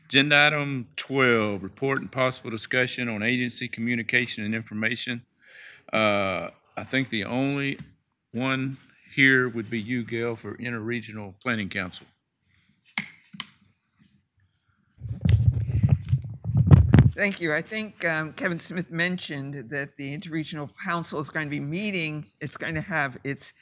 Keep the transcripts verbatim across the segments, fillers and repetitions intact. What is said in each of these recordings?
Agenda item twelve, report and possible discussion on agency communication and information. Uh, I think the only one here would be you, Gail, for Interregional Planning Council. Thank you. I think um, Kevin Smith mentioned that the Interregional Council is going to be meeting. It's going to have its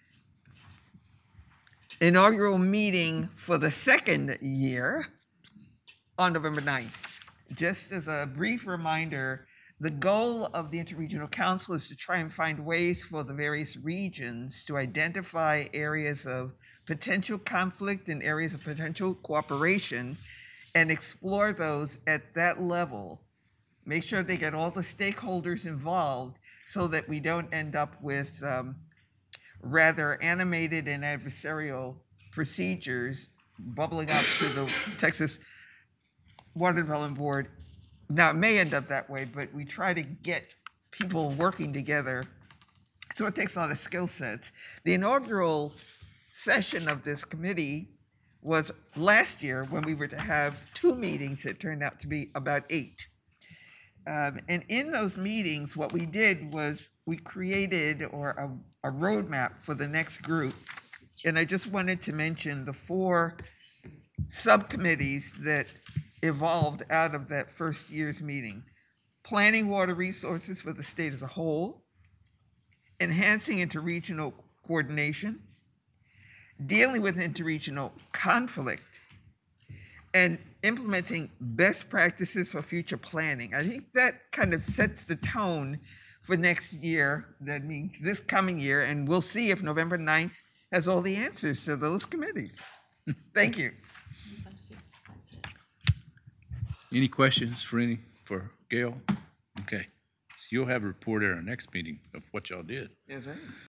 inaugural meeting for the second year on November ninth. Just as a brief reminder, the goal of the Interregional Council is to try and find ways for the various regions to identify areas of potential conflict and areas of potential cooperation and explore those at that level. Make sure they get all the stakeholders involved so that we don't end up with um, rather animated and adversarial procedures bubbling up to the Texas Water Development Board. Now, it may end up that way, but we try to get people working together. So it takes a lot of skill sets. The inaugural session of this committee was last year when we were to have two meetings that turned out to be about eight. Um, and in those meetings, what we did was we created or a, a roadmap for the next group. And I just wanted to mention the four subcommittees that evolved out of that first year's meeting. Planning water resources for the state as a whole, enhancing interregional coordination, dealing with interregional conflict, and implementing best practices for future planning. I think that kind of sets the tone for next year. That means this coming year, and we'll see if November ninth has all the answers to those committees. Thank you. Any questions for any, for Gail? Okay, so you'll have a report at our next meeting of what y'all did. Yes, right.